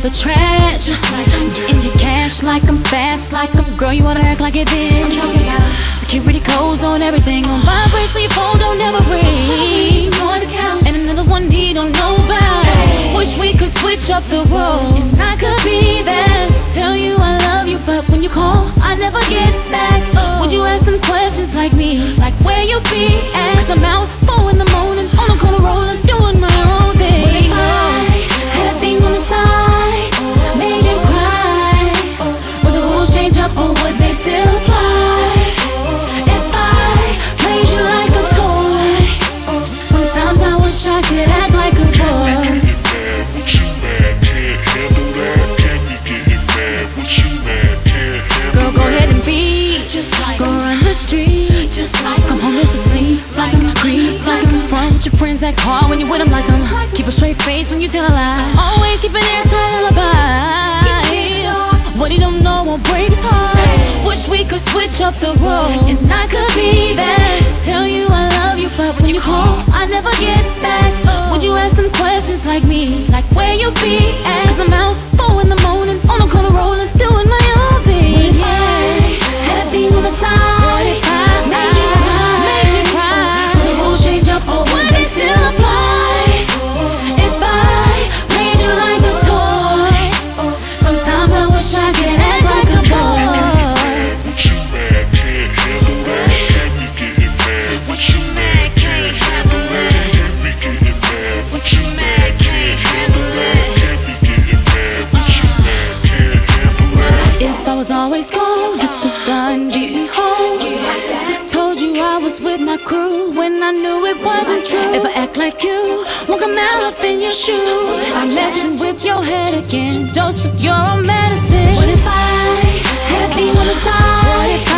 the trash. Getting your cash like I'm fast, like I'm girl, you wanna act like it been. Security codes on everything, on vibrate so your phone don't ever ring. And another one he don't know about. Wish we could switch up the roles, and I could be there, tell you I love you, but when you call, I never get back. Would you ask them questions like me, like where you be at? Cause I'm out 4 in the morning, on the corner rolling, doing my own thing. What if I had a thing on the side, made you cry? Would the rules change up or would they still apply? If I played you like a toy, sometimes I wish I could act like a boy. Girl, go ahead and be, go run the street, come home just to sleep, like I'm creep, like I'm in front with your friends, act hard when you with them, like I'm keep a straight face when you tell a lie, always keep an airtight alibi. What he don't know won't break his heart. Wish we could switch up the roles, and I could be there, tell you I love you, but when you call, I never get back. Would you ask them questions like me, like where you be at? Cause I'm out 4 in the morning, on the corner rolling, doing my own thing. Had a thing on the side, made you cry. Will the rules change up or would they still apply? If I played you like a toy, sometimes I wish I could act like a boy. If I was always gone, let the sun beat me home. Told you I was with my crew when I knew it wasn't true. If I act like you, won't come out up in your shoes. I'm messing with your head again, dose of your own medicine. What if I had a thing on the side?